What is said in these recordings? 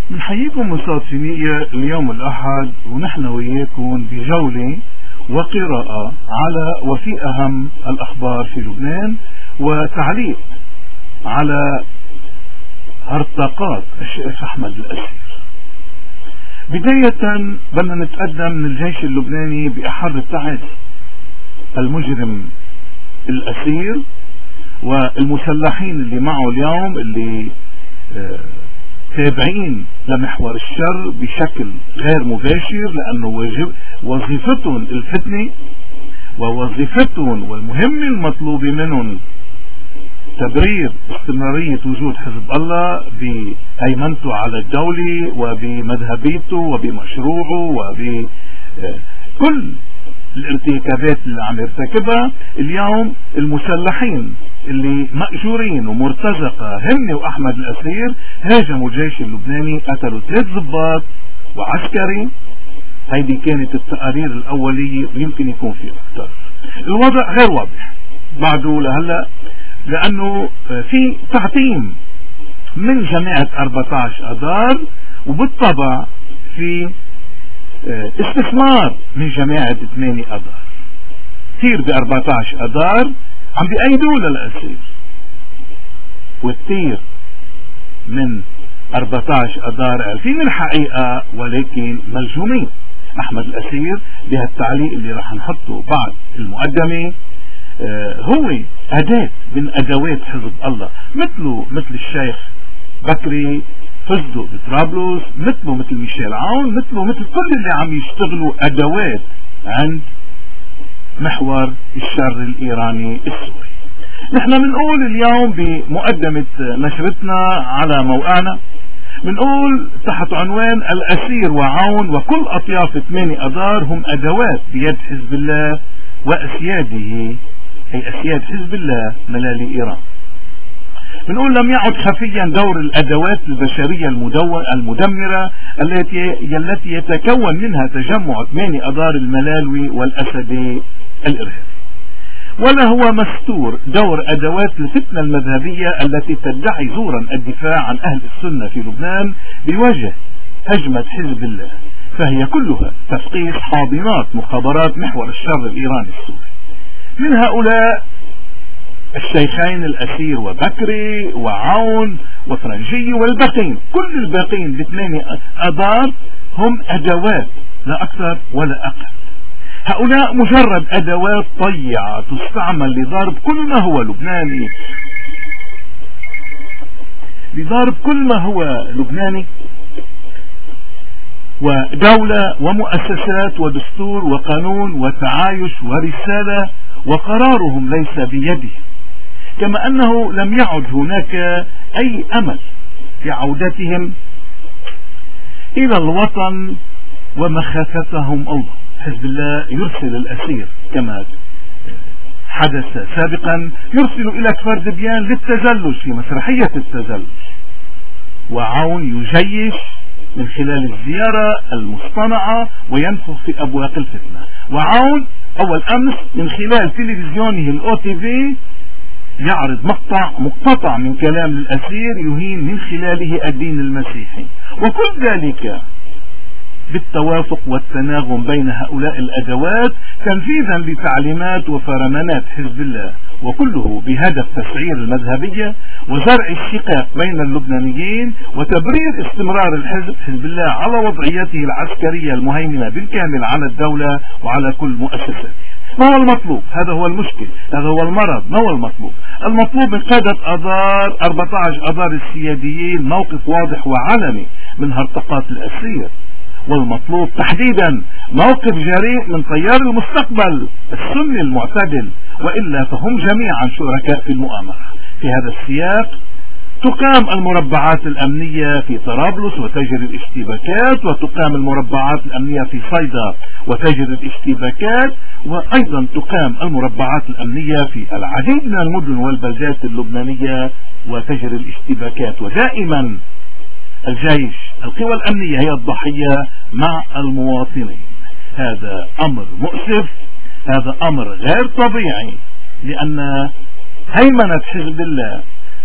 بنحييكم مستضيفينية اليوم الأحد ونحن وياكم بجولة وقراءة على وفي أهم الأخبار في لبنان وتعليق على ارتقاء الشيخ أحمد الأسير. بداية بدنا نتقدم من الجيش اللبناني بأحر التعازي. المجرم الأسير والمسلحين اللي معه اليوم اللي تابعين لمحور الشر بشكل غير مباشر، لأنه وظيفتهم الفتنة ووظيفتهم والمهمة المطلوبة منهم تبرير استمرارية وجود حزب الله بهيمنته على الدولة وبمذهبيته وبمشروعه وبكل الارتكابات اللي عم يرتكبها. اليوم المسلحين اللي مأجورين ومرتزقة هن وأحمد الأسير هاجموا الجيش اللبناني، قتلوا 3 ضباط وعسكري. هيدي كانت التقارير الأولية ويمكن يكون في أكثر. الوضع غير واضح بعده لهلا، لأنه في تعتيم من جماعة 14 أذار، وبالطبع في استثمار من جماعة 8 أذار. كثير ب 14 أذار عم بأيدوا للأسير، وكثير من 14 أذار عارفين الحقيقة ولكن ملجومين. أحمد الأسير بهالتعليق اللي رح نحطه بعد المقدمة هو أداة من أدوات حزب الله، مثل الشيخ بكري فزدوا بطرابلس، مثل ميشيل عون، مثل كل اللي عم يشتغلوا أدوات عند محور الشر الإيراني السوري. نحن بنقول اليوم بمقدمة نشرتنا على موقعنا، بنقول تحت عنوان الأسير وعون وكل أطياف 8 أذار هم أدوات بيد حزب الله وأسياده، أي أسياد حزب الله ملالي إيران. بنقول لم يعد خفيا دور الأدوات البشرية المدمرة التي يتكون منها تجمع 8 أذار الملالوي والأسدي الإرهابي، ولا هو مستور دور أدوات الفتنة المذهبية التي تدعي زورا الدفاع عن أهل السنة في لبنان بوجه هجمة حزب الله، فهي كلها تفقيس حاضنات مخابرات محور الشر الإيراني السوري. من هؤلاء الشيخين الأسير وبكري وعون وفرنجي والباقين، كل الباقين ب8 أذار هم أدوات لا أكثر ولا أقل. هؤلاء مجرد أدوات طيعة تستعمل لضرب كل ما هو لبناني، ودولة ومؤسسات ودستور وقانون وتعايش ورسالة، وقرارهم ليس بيده. كما أنه لم يعد هناك أي أمل في عودتهم إلى الوطن ومخافتهم الله. حزب الله يرسل الأسير كما حدث سابقا، يرسل إلى كفر دبيان للتزلج في مسرحية التزلج، وعون يجيش من خلال الزيارة المصطنعة وينفخ في أبواق الفتنة. وعون أول أمس من خلال تلفزيونه الOTV يعرض مقتطع من كلام الأسير يهين من خلاله الدين المسيحي، وكل ذلك بالتوافق والتناغم بين هؤلاء الأدوات تنفيذا لتعليمات وفرمانات حزب الله، وكله بهدف تسعير المذهبية وزرع الشقاق بين اللبنانيين وتبرير استمرار حزب الله على وضعيته العسكرية المهيمنة بالكامل على الدولة وعلى كل مؤسساته. ما هو المطلوب؟ هذا هو المشكل، هذا هو المرض. ما هو المطلوب؟ المطلوب من قادة 14 أذار السياديين موقف واضح وعلني من هرطقات الأسير، والمطلوب تحديدا موقف جريء من تيار المستقبل السني المعتدل، وإلا فهم جميعا شركاء في المؤامرة. في هذا السياق تقام المربعات الأمنية في طرابلس وتجري الاشتباكات، وتقام المربعات الأمنية في صيدا وتجري الاشتباكات، وأيضا تقام المربعات الأمنية في العديد من المدن والبلدات اللبنانية وتجري الاشتباكات. ودائما الجيش، القوى الأمنية هي الضحية مع المواطنين. هذا أمر مؤسف، هذا أمر غير طبيعي، لأن هيمنة حزب الله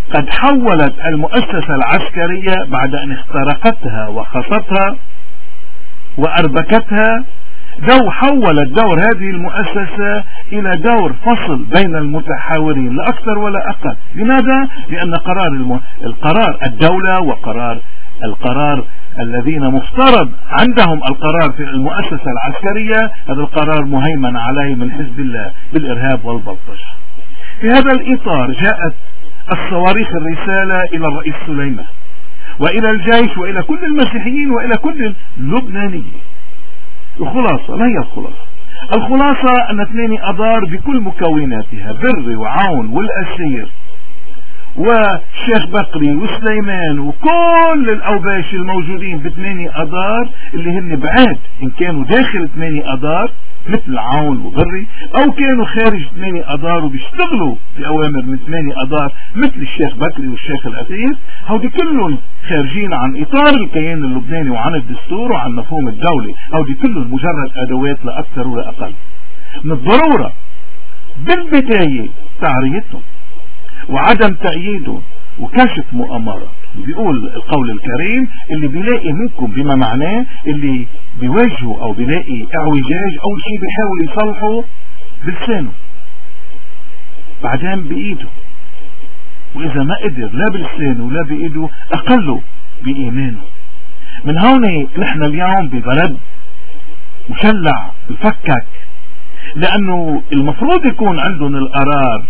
قد حولت المؤسسة العسكرية بعد أن اخترقتها وخصتها وأربكتها حولت دور هذه المؤسسة إلى دور فصل بين المتحاورين لا أكثر ولا أقل. لماذا؟ لأن القرار الدولة القرار الذين مفترض عندهم القرار في المؤسسة العسكرية، هذا القرار مهيمن عليه من حزب الله بالإرهاب والبلطجة. في هذا الإطار جاءت الصواريخ الرسالة إلى الرئيس سليمان وإلى الجيش وإلى كل المسيحيين وإلى كل اللبنانيين. الخلاصة ما هي الخلاصة؟ الخلاصة أن 2 أذار بكل مكوناتها، بري وعون والأسير والشيخ بكري وسليمان وكل الأوباش الموجودين ب8 أذار اللي هن بعاد، إن كانوا داخل 8 أذار مثل عون وبري أو كانوا خارج 8 أذار وبيشتغلوا بأوامر من 8 أذار مثل الشيخ بكري والشيخ الأثير، هودي كلهم خارجين عن إطار الكيان اللبناني وعن الدستور وعن مفهوم الدولة. هودي كلهم مجرد أدوات لا أكثر ولا أقل. من الضرورة بالبداية تعريتهم وعدم تأييدهم وكشف مؤامرات. بيقول القول الكريم اللي بيلاقي منكم بما معناه اللي بيواجهه او بيلاقي اعوجاج اول شيء بيحاول يصلحه بلسانه بعدين بايده، واذا ما قدر لا بلسانه ولا بايده اقله بايمانه. من هون نحن اليوم ببلد مشلع مفكك، لانه المفروض يكون عندهم القرار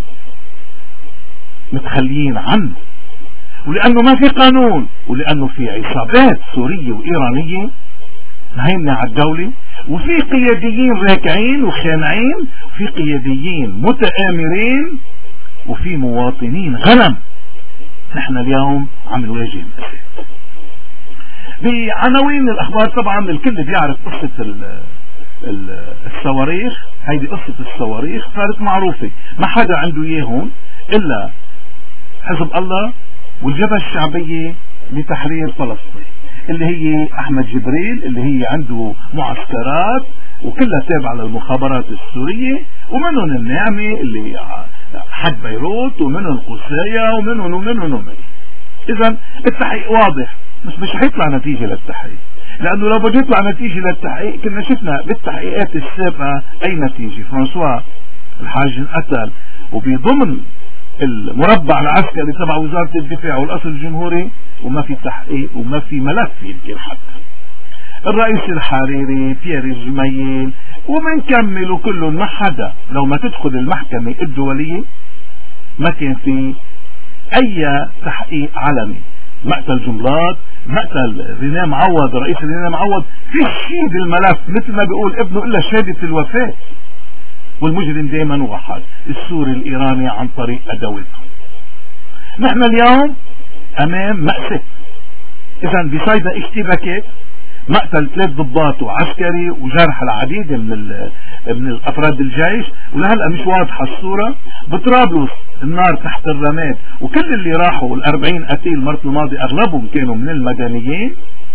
متخليين عنه، ولأنه ما في قانون، ولأنه في عصابات سورية وإيرانية مهيمنة على الدولة، وفي قياديين راكعين وخانعين، وفي قياديين متآمرين، وفي مواطنين غنم. نحن اليوم عم نواجه مأساة. بعناوين الأخبار طبعا الكل بيعرف قصة الصواريخ. هيدي قصة الصواريخ صارت معروفة، ما حدا عنده إياهم إلا حزب الله والجبهة الشعبية لتحرير فلسطين اللي هي أحمد جبريل، اللي هي عنده معسكرات وكلها تابعة للمخابرات السورية، ومنهم النعمة اللي حد بيروت، ومنهم قسايا، ومنهم. إذا التحقيق واضح، مش حيطلع نتيجة للتحقيق، لأنه لو بده يطلع نتيجة للتحقيق كنا شفنا بالتحقيقات السابقة أي نتيجة. فرانسوا الحاج انقتل وبضمن المربع العسكري تبع وزارة الدفاع والأصل الجمهوري، وما في تحقيق وما في ملف يمكن حتى. الرئيس الحريري، بيير جميل، ومنكمل كلهم، ما حدا لو ما تدخل المحكمة الدولية ما كان في أي تحقيق علني. مقتل جملات، مقتل رينام عوض، رئيس رينام عوض، في شيء بالملف مثل ما بيقول ابنه إلا شهادة الوفاة، والمجرم دائما وحد السوري الإيراني عن طريق أدواتهم. نحن اليوم أمام مأساة. إذا بصيدا اشتباكات، مقتل 3 ضباط وعسكري وجرح العديد من الأفراد الجيش، ولهلا مش واضحة الصورة. بطرابلس النار تحت الرماد، وكل اللي راحوا 40 قتيل المرة الماضية أغلبهم كانوا من المدنيين.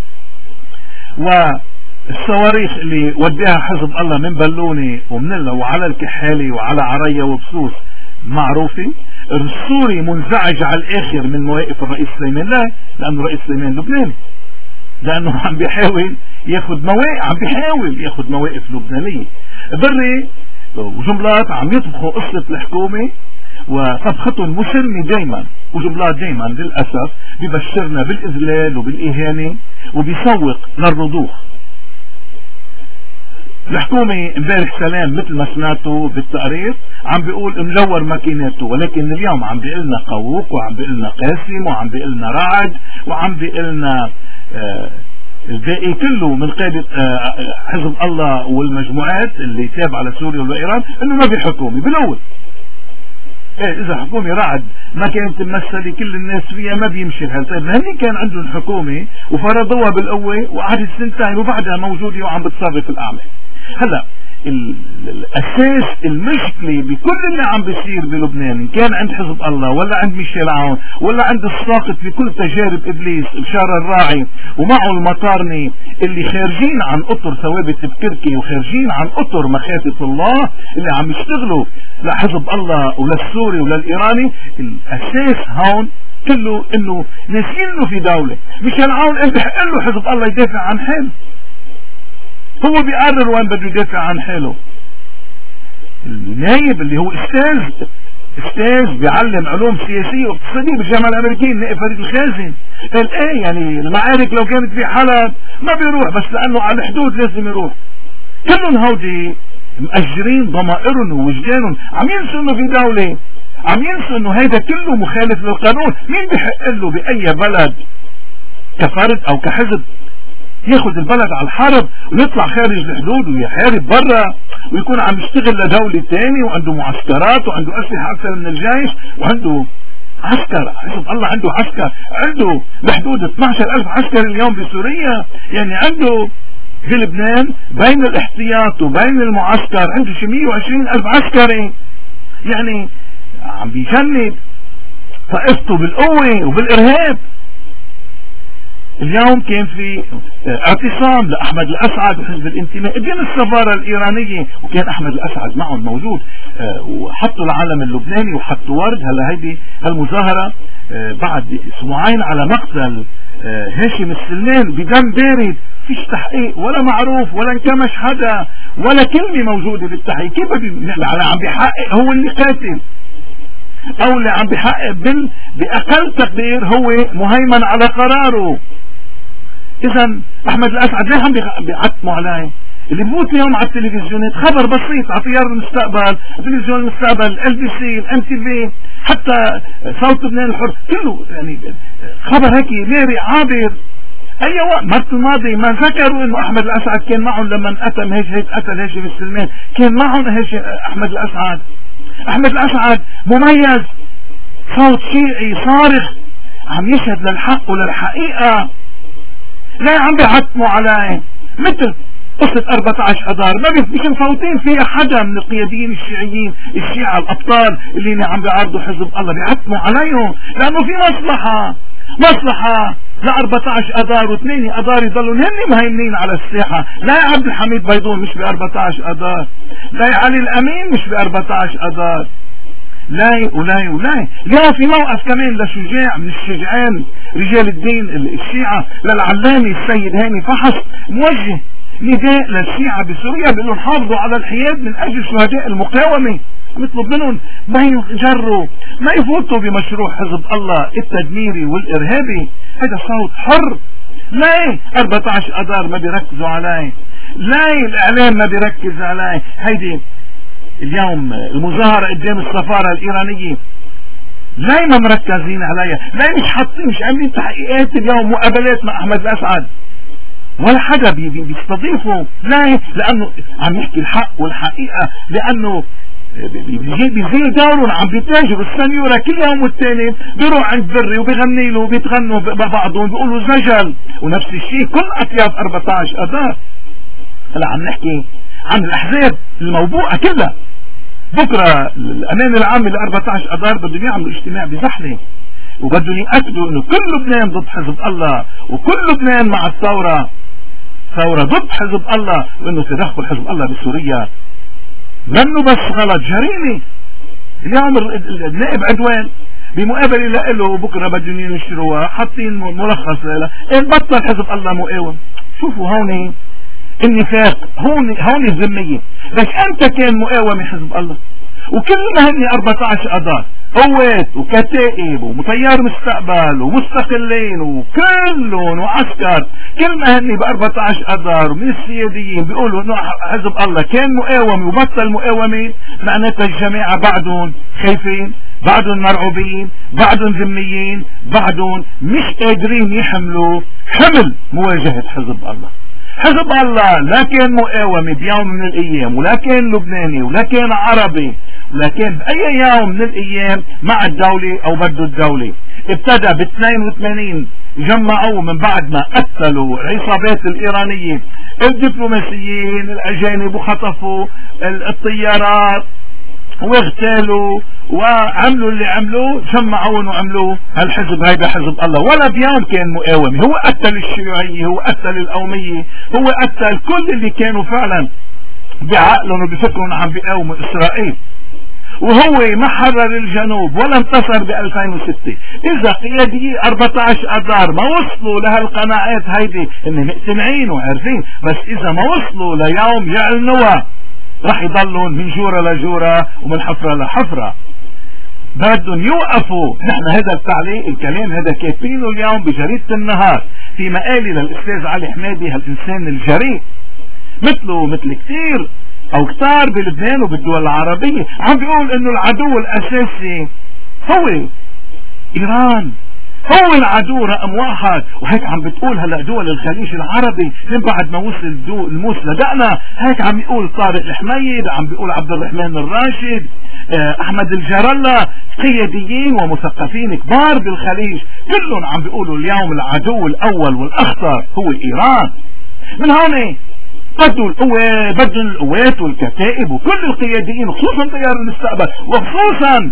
والصواريخ اللي وديها حزب الله من بلوني وعلى الكحالي وعلى عرية وبسوس معروفة. السوري منزعج على الآخر من مواقف الرئيس سليمان، لا، لأنه الرئيس سليمان لبناني، لأنه عم بيحاول ياخد مواقف لبنانية. بري وجملات عم يطبخوا قصة الحكومة وطبختهم مسلمة دايما، وجملات دايما للأسف بيبشرنا بالإذلال وبالإهانة وبيسوق للرضوخ. الحكومة امبارح سلام مثل ما سمعتوا بالتقرير عم بيقول ملور ماكيناته، ولكن اليوم عم بيقلنا قووق، وعم بيقلنا قاسم، وعم بيقلنا رعد، وعم بيقلنا الباقي كله من قادة حزب الله والمجموعات اللي تابعة لسوريا وإيران انه ما في حكومة. بالاول اذا حكومة رعد ما كانت تمثل كل الناس فيها ما بيمشي الحال. طيب هني كان عندهم حكومة وفرضوها بالقوة وقعدت 2 سنين وبعدها موجودة وعم بتصرف الأعمال. هلا الاساس المشكلة بكل اللي عم بيصير بلبنان، ان كان عند حزب الله ولا عند ميشيل عون ولا عند الساقط في كل تجارب ابليس بشار الراعي ومعه المطارني اللي خارجين عن اطر ثوابت بكركي وخارجين عن اطر مخافة الله، اللي عم يشتغلوا لحزب الله وللسوري وللايراني. الاساس هون كله انه ناسين انه في دولة. ميشيل عون قال بحق له حزب الله يدافع عن حاله، هو بيقرر وين بده يدافع عن حاله. النايب اللي هو استاذ بيعلم علوم سياسية واقتصادية بالجامعة الامريكية، النائب فريد الخازن، قال ايه يعني المعارك لو كانت في حلب ما بيروح، بس لانه على الحدود لازم يروح. كلهم هودي مأجرين ضمائرهم ووجدانهم، عم ينسوا انه في دولة، عم ينسوا انه هيدا كله مخالف للقانون. مين بحق له بأي بلد كفرد او كحزب ياخذ البلد على الحرب ويطلع خارج الحدود ويحارب برا ويكون عم يشتغل لدولة تاني وعنده معسكرات وعنده أسلحة أكثر من الجيش وعنده عسكر؟ حزب الله عنده عسكر، عنده بحدود 12,000 عسكر اليوم بسوريا، يعني عنده في لبنان بين الاحتياط وبين المعسكر عنده شي 120,000 عسكري، يعني عم بيجند طائفته بالقوة وبالإرهاب. اليوم كان في اعتصام لأحمد الأسعد وحزب الانتماء قدام السفارة الإيرانية، وكان أحمد الأسعد معهم موجود، وحطوا العلم اللبناني وحطوا ورد. هلا هيدي هالمظاهرة بعد اسبوعين على مقتل هاشم السلمان بدم بارد، فيش تحقيق ولا معروف ولا انكمش حدا ولا كلمة موجودة بالتحقيق. كيف اللي عم بيحقق هو اللي قاتل، او اللي عم بيحقق بأقل تقدير هو مهيمن على قراره. اذا احمد الاسعد ليه عم بيعتموا عليه؟ اللي بموت اليوم على التلفزيونات خبر بسيط على تيار المستقبل، تلفزيون المستقبل، LBC، MTV، حتى صوت لبنان الحر، كله يعني خبر هيك ماري عابر. اي وقت مرت الماضي ما ذكروا انه احمد الاسعد كان معهم لما قتل هاشم السلمان، كان معهم احمد الاسعد. احمد الاسعد مميز، صوت شيعي صارخ عم يشهد للحق وللحقيقة. لا عم بيعتموا عليه مثل قصة 14 أذار، مش مفوتين فيها حدا من القياديين الشيعيين الشيعة الأبطال اللي عم بيعارضوا حزب الله، بيعتموا عليهم لأنه في مصلحة ل 14 أذار و2 أذار يضلوا هن مهيمنين على الساحة. لا يا عبد الحميد بيضون مش ب 14 أذار، لا يا علي الأمين مش ب 14 أذار، لا. لا في موقف كمان لشجاع من الشجعان رجال الدين الشيعة للعلامي السيد هاني فحص، موجه نداء للشيعة بسوريا بيقول لهم حافظوا على الحياد من اجل شهداء المقاومة، بيطلب منهم ما يجروا ما يفوتوا بمشروع حزب الله التدميري والارهابي. هذا صوت حر. لا 14 اذار ما بيركزوا عليه، لا الاعلام ما بيركز عليه. هيدي اليوم المظاهرة قدام السفارة الإيرانية لا ما مركزين عليها، لا مش عاملين تحقيقات اليوم مقابلات مع أحمد الأسعد ولا حدا بيستضيفه، لا لأنه عم يحكي الحق والحقيقة، لأنه بيزيل دورهم، عم بيتاجروا السنيورة كل يوم والتاني بيروح عند بري وبيغني له وبيتغنوا بعضهم بيقولوا زجل، ونفس الشيء كل أطياف 14 أذار. هلا عم نحكي عن الأحزاب الموبوءة كلها. بكرة الأمانة العامة ل 14 أذار بدهم يعملوا اجتماع بزحلة وبدهم يأكدوا انه كل لبنان ضد حزب الله وكل لبنان مع الثورة، ثورة ضد حزب الله، وانه تدخل حزب الله بسوريا منه بس غلط، جريمة. اليوم النائب عدوان بمقابلة له بكرة بدهم ينشروها حاطين ملخص لها بطل حزب الله مقاوم. شوفوا هون النفاق، هون الذمية. بس انت كان مقاومة حزب الله وكل ما هني 14 أذار قوات وكتائب ومتيار مستقبل ومستقلين وكلهم وعسكر، كل ما هني ب 14 أذار من السياديين بيقولوا انه حزب الله كان مقاومة وبطل مقاومة، معناتها الجماعة بعدهم خايفين، بعدهم مرعوبين، بعدهم ذميين، بعدهم مش قادرين يحملوا حمل مواجهة حزب الله. حزب الله لا كان مقاومة بيوم من الايام، ولا كان لبناني، ولا كان عربي، ولا كان باي يوم من الايام مع الدولة او بده الدولة. ابتدى ب 82 جمعوا من بعد ما قتلوا العصابات الايرانية الدبلوماسيين الاجانب، وخطفوا الطيارات واغتالوا وعملوا اللي عملوه، جمعوا وعملوا هالحزب. هيدا حزب الله ولا بيوم كان مقاومة، هو قتل الشيوعية، هو قتل القومية، هو قتل كل اللي كانوا فعلا بعقلهم وبفكرهم عم بيقاوموا اسرائيل، وهو ما حرر الجنوب ولا انتصر ب 2006. اذا قيادي 14 اذار ما وصلوا لهالقناعات هيدي، ان مقتنعين وعارفين، بس اذا ما وصلوا ليوم يعلنوها راح يضلون من جورة لجورة ومن حفرة لحفرة. بدهم يوقفوا. نحن هذا التعليق الكلام هذا كاتبينه اليوم بجريدة النهار في مقالي للأستاذ علي حمادي، هالإنسان الجريء مثله مثل كتير أو كتار بلبنان وبالدول العربية، عم بيقول إنه العدو الأساسي هو إيران، هو العدو رقم واحد. وهيك عم بتقول هلا دول الخليج العربي من بعد ما وصل الموس لدقنا، هيك عم بيقول طارق الحميد، عم بيقول عبد الرحمن الراشد، احمد الجرلة، قياديين ومثقفين كبار بالخليج، كلهم عم بيقولوا اليوم العدو الاول والاخطر هو ايران. من هون بدهم القوات والكتائب وكل القياديين، خصوصا تيار المستقبل، وخصوصا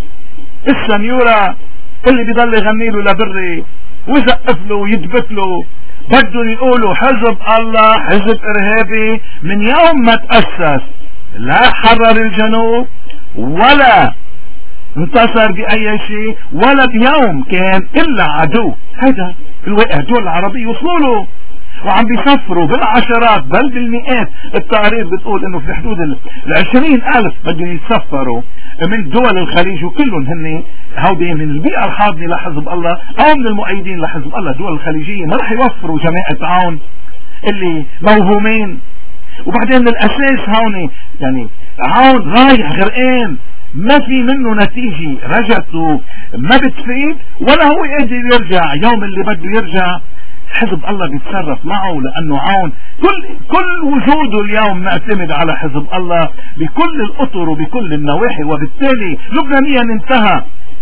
السنيورة اللي بيضل يغني له لبري ويزقف له ويدبت له، بدهم يقولوا حزب الله حزب ارهابي من يوم ما تأسس، لا حرر الجنوب ولا انتصر بأي شيء، ولا بيوم كان إلا عدو. هذا الواقع الدول العربية وصلوا له وعم بيسفروا بالعشرات بل بالمئات. التقارير بتقول انه في حدود 20,000 بدهم يتسفروا من دول الخليج، وكلهم هن هودي من البيئة الحاضنة لحزب الله او من المؤيدين لحزب الله. الدول الخليجية ما رح يوفروا جماعة عون اللي موهومين. وبعدين الاساس هون يعني عون رايح غرقان ما في منه نتيجة، رجعته ما بتفيد ولا هو قادر يرجع. يوم اللي بده يرجع حزب الله بيتصرف معه، لانه عون كل وجوده اليوم معتمد على حزب الله بكل الاطر وبكل النواحي، وبالتالي لبنانيا انتهى.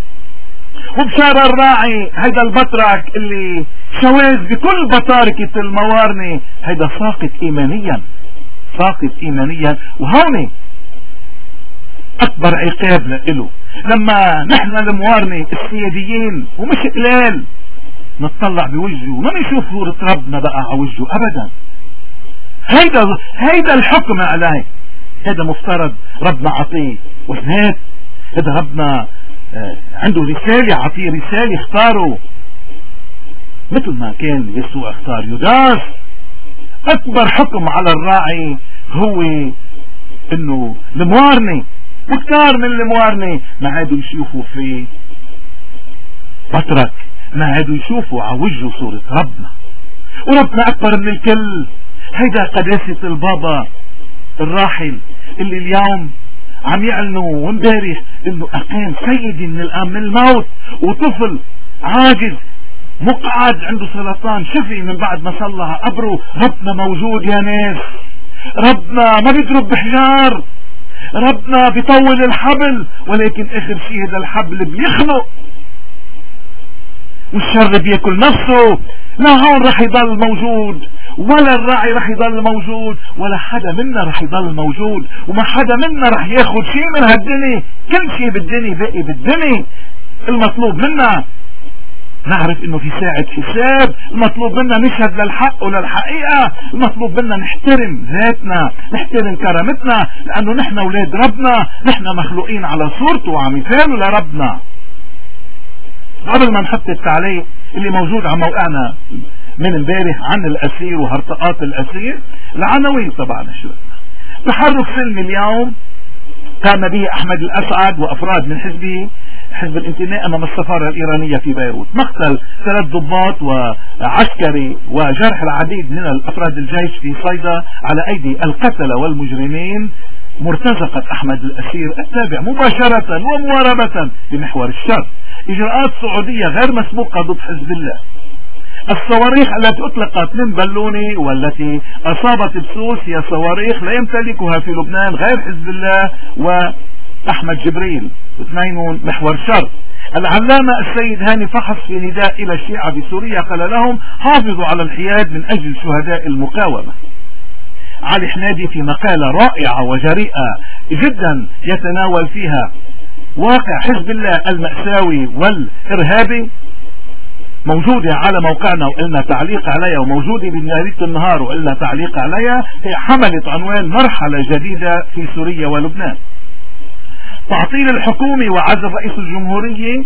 وبشار الراعي هيدا البطرك اللي شواذ بكل بطاركة الموارنة، هيدا ساقط ايمانيا، ساقط ايمانيا. وهون اكبر عقاب له لما نحن الموارنة السياديين ومش قلال نتطلع بوجهه وما نشوف صورة ربنا بقى على وجهه ابدا. هيدا الحكم عليه، هذا مفترض ربنا عطيه وزنات، هذا ربنا عنده رسالة، عطيه رسالة اختاره مثل ما كان يسوع اختار يوداس. اكبر حكم على الراعي هو انه الموارنة، وكتار من الموارنة ما عادوا يشوفوا فيه بطرك، ما عادوا يشوفوا على وجهه صورة ربنا، وربنا اكبر من الكل. هيدا قداسة البابا الراحل اللي اليوم عم يعلنوا وامبارح انه اقام سيدي من الان من الموت، وطفل عاجز مقعد عنده سرطان شفي من بعد ما صلى على قبره. ربنا موجود يا ناس، ربنا ما بيضرب بحجار، ربنا بيطول الحبل، ولكن اخر شيء هذا الحبل بيخنق والشر بياكل نفسه. لا هون رح يضل موجود، ولا الراعي رح يضل موجود، ولا حدا منا رح يضل موجود، وما حدا منا رح ياخد شيء من هالدنيا. كل شيء بالدنيا باقي بالدنيا. المطلوب منا نعرف انه في ساعة حساب، المطلوب منا نشهد للحق وللحقيقة، المطلوب منا نحترم ذاتنا، نحترم كرامتنا، لانه نحن اولاد ربنا، نحن مخلوقين على صورته ومثاله لربنا. قبل ما نحط التعليق اللي موجود على موقعنا من امبارح عن الاسير وهرطقات الاسير، العناوين تبعنا شو تحرك سلمي اليوم قام به احمد الاسعد وافراد من حزبه حزب الانتماء امام السفارة الايرانية في بيروت. مقتل 3 ضباط وعسكري وجرح العديد من الافراد الجيش في صيدا على ايدي القتلة والمجرمين. مرتزقة احمد الاسير التابع مباشرة ومواربة بمحور الشر. اجراءات سعودية غير مسبوقة ضد حزب الله. الصواريخ التي اطلقت من بلوني والتي اصابت بسوس هي صواريخ لا يمتلكها في لبنان غير حزب الله واحمد جبريل، اثنين محور شر. العلامة السيد هاني فحص في نداء الى الشيعة بسوريا قال لهم حافظوا على الحياد من اجل شهداء المقاومة. علي حنادي في مقالة رائعة وجريئة جدا يتناول فيها واقع حزب الله المأساوي والإرهابي، موجودة على موقعنا وقلنا تعليق عليها، وموجودة بجريدة النهار وقلنا تعليق عليها. هي حملت عنوان مرحلة جديدة في سوريا ولبنان. تعطيل الحكومة وعزل رئيس الجمهورية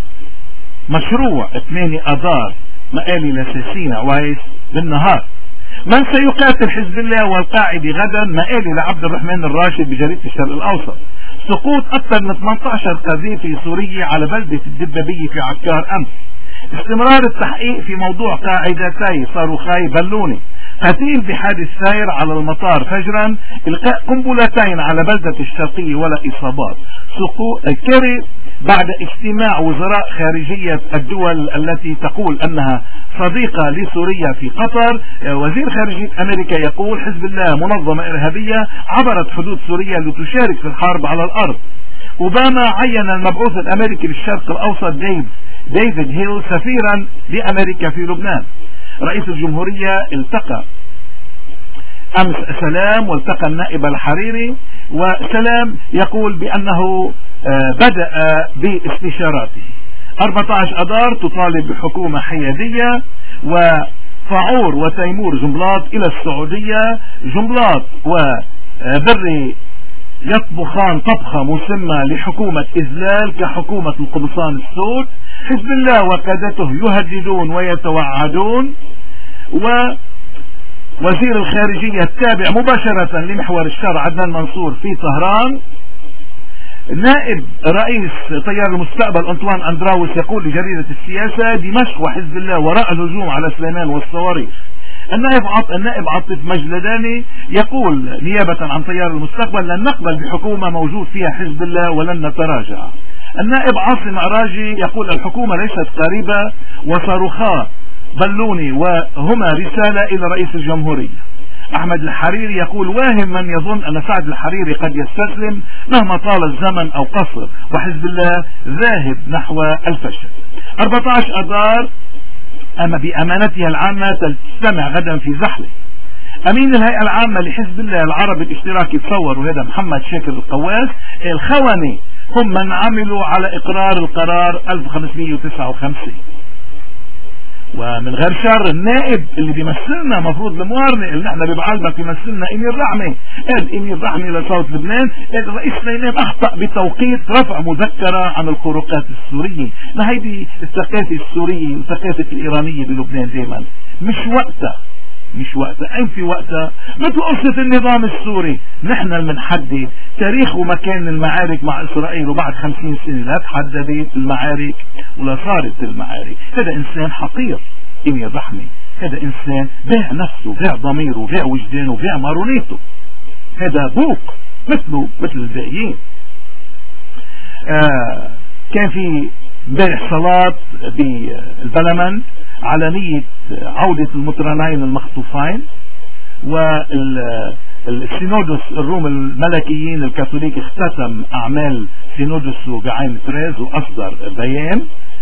مشروع 8 آذار، مقالي لساسين عويس بالنهار. من سيقاتل حزب الله والقاعدة غدا، مقالي لعبد الرحمن الراشد بجريدة الشرق الأوسط. سقوط أكثر من 18 قذيفة سورية على بلدة الدبابية في عكار أمس. استمرار التحقيق في موضوع قاعدتي صاروخي بلوني. قتيل بحادث ساير على المطار فجرا. إلقاء قنبلتين على بلدة الشرقية ولا إصابات. سقوط كيري بعد اجتماع وزراء خارجية الدول التي تقول أنها صديقة لسوريا في قطر. وزير خارجية أمريكا يقول حزب الله منظمة إرهابية عبرت حدود سوريا لتشارك في الحرب على الأرض. أوباما عين المبعوث الأمريكي للشرق الأوسط ديفيد هيل سفيرا لأمريكا في لبنان. رئيس الجمهورية التقى أمس سلام والتقى النائب الحريري، وسلام يقول بأنه بدأ باستشاراته. 14 أذار تطالب بحكومة حيادية. وفاعور وتيمور جنبلاط إلى السعودية. جنبلاط وبري يطبخان طبخة مسمى لحكومة إذلال كحكومة القمصان السود. حزب الله وقادته يهددون ويتوعدون. ووزير الخارجية التابع مباشرة لمحور الشر عدنان منصور في طهران. نائب رئيس تيار المستقبل أنطوان أندراوس يقول لجريدة السياسة دمشق وحزب الله وراء الهجوم على سليمان والصواريخ. النائب عاطف مجلداني يقول نيابة عن تيار المستقبل لن نقبل بحكومة موجود فيها حزب الله ولن نتراجع. النائب عاصم عراجي يقول الحكومة ليست قريبة وصاروخا بلوني وهما رسالة إلى رئيس الجمهورية. أحمد الحريري يقول واهم من يظن أن سعد الحريري قد يستسلم مهما طال الزمن أو قصر، وحزب الله ذاهب نحو الفشل. 14 أذار أما بأمانتها العامة تجتمع غدا في زحلة. أمين الهيئة العامة لحزب الله العربي الاشتراكي تصور، وهذا محمد شاكر القواس، الخونة هم من عملوا على إقرار القرار 1559. ومن غير شر النائب اللي بيمثلنا مفروض الموارنة اللي نحن ببعالبك بيمثلنا امير رحمة، قال امير رحمة لصوت لبنان، الرئيس سليمان اخطأ بتوقيت رفع مذكرة عن الخروقات السورية. ما هيدي الثقافة السورية والثقافة الايرانية بلبنان دائما مش وقتها. أين في وقتها؟ مثل قصة النظام السوري، نحن اللي بنحدد تاريخ ومكان المعارك مع إسرائيل، وبعد 50 سنة لا تحددت المعارك ولا صارت المعارك. هذا إنسان حقير إمير رحمة، هذا إنسان باع نفسه، باع ضميره، باع وجدانه، باع مارونيته. هذا بوق مثله مثل الباقيين. كان في امبارح صلاة بالبلمن على نية عودة المطرانين المخطوفين، والسينودوس الروم الملكيين الكاثوليك اختتم أعمال سينودوسه بعين تريز وأصدر بيان.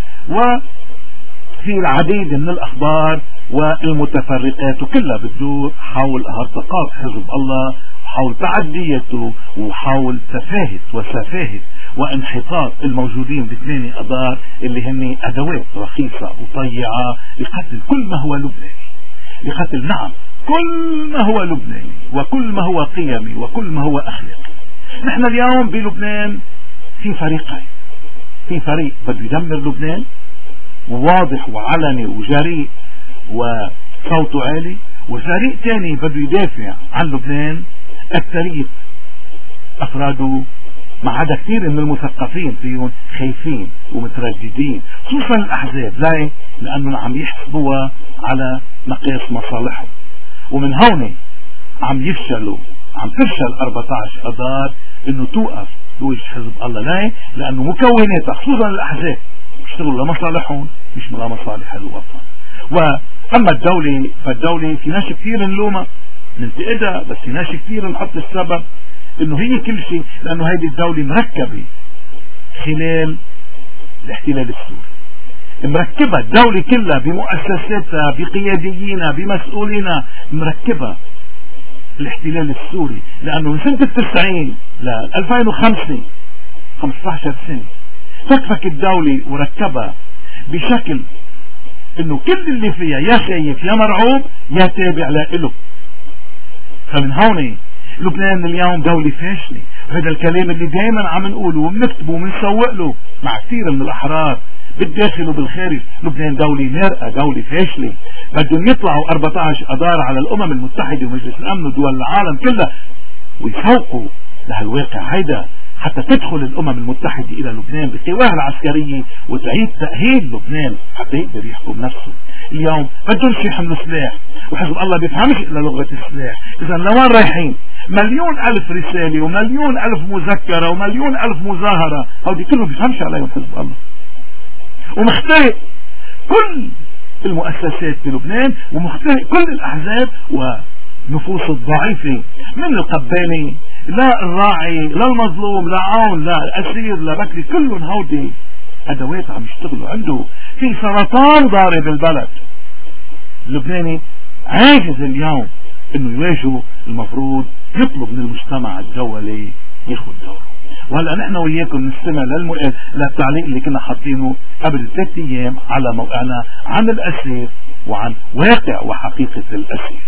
وفي العديد من الأخبار والمتفرقات وكلها بتدور حول هرطقات حزب الله وحول تعديته وحول سفاهة وانحطاط الموجودين ب8 أذار اللي هن أدوات رخيصة وطيعة لقتل كل ما هو لبناني، لقتل نعم كل ما هو لبناني وكل ما هو قيمي وكل ما هو أخلاقي. نحن اليوم بلبنان في فريقين، في فريق بده يدمر لبنان وواضح وعلني وجريء وصوته عالي، وفريق ثاني بده يدافع عن لبنان أكثرية أفراده ما عدا كثير من المثقفين فيهم خايفين ومترددين، خصوصا الأحزاب. ليه؟ لأنهم عم يحسبوها على مقياس مصالحهم، ومن هون عم تفشل 14 أذار انه توقف بوجه حزب الله. ليه؟ لأنه مكوناتها خصوصا الأحزاب بيشتغلوا لمصالحهم مش لمصالح الوطن. وأما الدولة فالدولة في ناس كثير نلومها ننتقدها، بس في ناس كثير نحط السبب انه هي كل شيء، لانه هذه الدولة مركبة خلال الاحتلال السوري، مركبة الدولة كلها بمؤسساتها بقياديينها بمسؤولينها، مركبة الاحتلال السوري، لانه من سنة 90 ل 2005 15 سنة فكفك الدولة وركبها بشكل انه كل اللي فيها يا خايف يا مرعوب يا تابع له. فمن هون لبنان اليوم دولة فاشلة، وهذا الكلام اللي دائما عم نقوله وبنكتبه وبنسوق له مع كثير من الأحرار بالداخل وبالخارج. لبنان دولة مرأة، دولة فاشلة، بدهم يطلعوا 14 أدار على الأمم المتحدة ومجلس الأمن ودول العالم كلها ويسوقوا لهالواقع هيدا حتى تدخل الأمم المتحدة إلى لبنان بقواها العسكرية وتعيد تأهيل لبنان حتى يقدر يحكم نفسه. اليوم بدهم شي يحملوا سلاح، وحزب الله بيفهمش إلا لغة السلاح. إذا لوين رايحين؟ 1,000,000 رسالة و1,000,000 مذكرة و1,000,000 مظاهرة، هودي كله بيفهمش عليهم حزب الله، ومخترق كل المؤسسات في لبنان ومخترق كل الأحزاب ونفوس الضعيفة من القباني لا الراعي لا المظلوم لا عون لا الأسير لا بكري، كلهم هودي أدوات عم يشتغلوا عنده. في سرطان ضارب البلد اللبناني، عاجز اليوم انه يواجهه، المفروض يطلب من المجتمع الدولي ياخذ دوره. وهلا نحن وياكم نستمع للتعليق اللي كنا حاطينه قبل 3 ايام على موقعنا عن الأسير وعن واقع وحقيقة الأسير.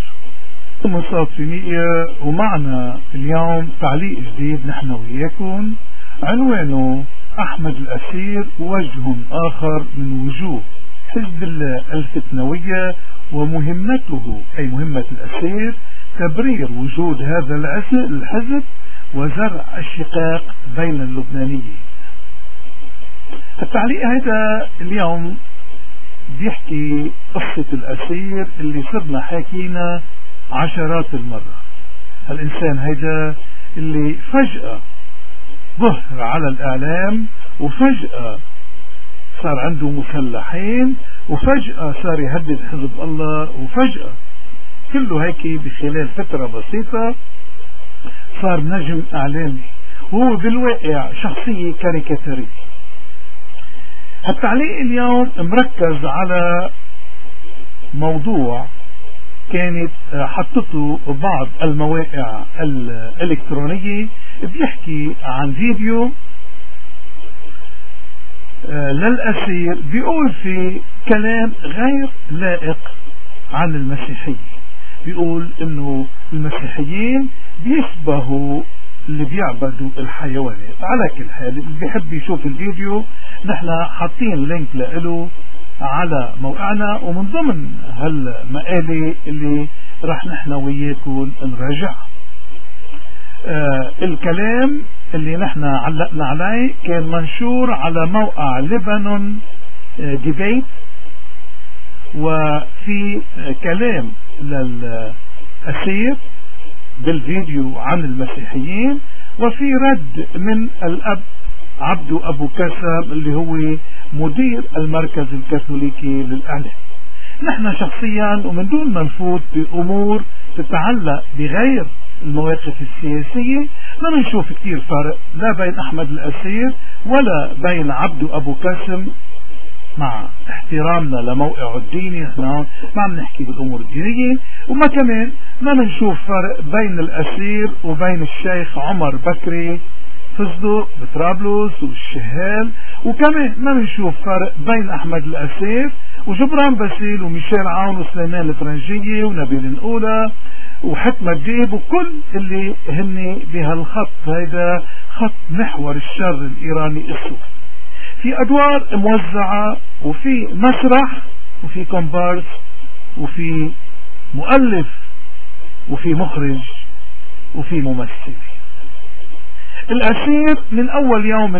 مصافية، ومعنا اليوم تعليق جديد نحن وياكم عنوانه أحمد الأسير وجه آخر من وجوه حزب الله الفتنوية ومهمته، أي مهمة الأسير تبرير وجود هذا الحزب وزرع الشقاق بين اللبنانيين. التعليق هذا اليوم بيحكي قصة الأسير اللي صرنا حاكينا عشرات المرة. الإنسان هيدا اللي فجأة ظهر على الإعلام، وفجأة صار عنده مسلحين، وفجأة صار يهدد حزب الله، وفجأة كله هيك بخلال فترة بسيطة صار نجم إعلامي، وهو بالواقع شخصية كاريكاتيرية. التعليق اليوم مركز على موضوع كانت حطته بعض المواقع الإلكترونية، بيحكي عن فيديو للأسير بيقول في كلام غير لائق عن المسيحية. بيقول انه المسيحيين بيشبهوا اللي بيعبدوا الحيوانات. على كل حال اللي بيحب يشوف الفيديو نحن حاطين لينك له على موقعنا، ومن ضمن هالمقالة اللي رح نحن وياكم نراجع. الكلام اللي نحن علقنا عليه كان منشور على موقع لبنان ديبيت، وفي كلام للأسير بالفيديو عن المسيحيين، وفي رد من الأب عبدو أبو كسب اللي هو مدير المركز الكاثوليكي للإعلام. نحن شخصيا ومن دون ما نفوت بأمور تتعلق بغير المواقف السياسية ما نشوف كتير فرق لا بين أحمد الأسير ولا بين عبدو أبو كاسم، مع احترامنا لموقعه الديني. احنا ما عم نحكي بالأمور الدينية، وما كمان ما نشوف فرق بين الأسير وبين الشيخ عمر بكري فزدو بطرابلس والشهال، وكمان ما نشوف فرق بين أحمد الأسير وجبران باسيل وميشيل عون وسليمان الفرنجية ونبيل الأولى وحكمة ديب وكل اللي هن بهالخط. هيدا خط محور الشر الإيراني السوري، في أدوار موزعة وفي مسرح وفي كومبارس وفي مؤلف وفي مخرج وفي ممثل. الأسير من أول يوم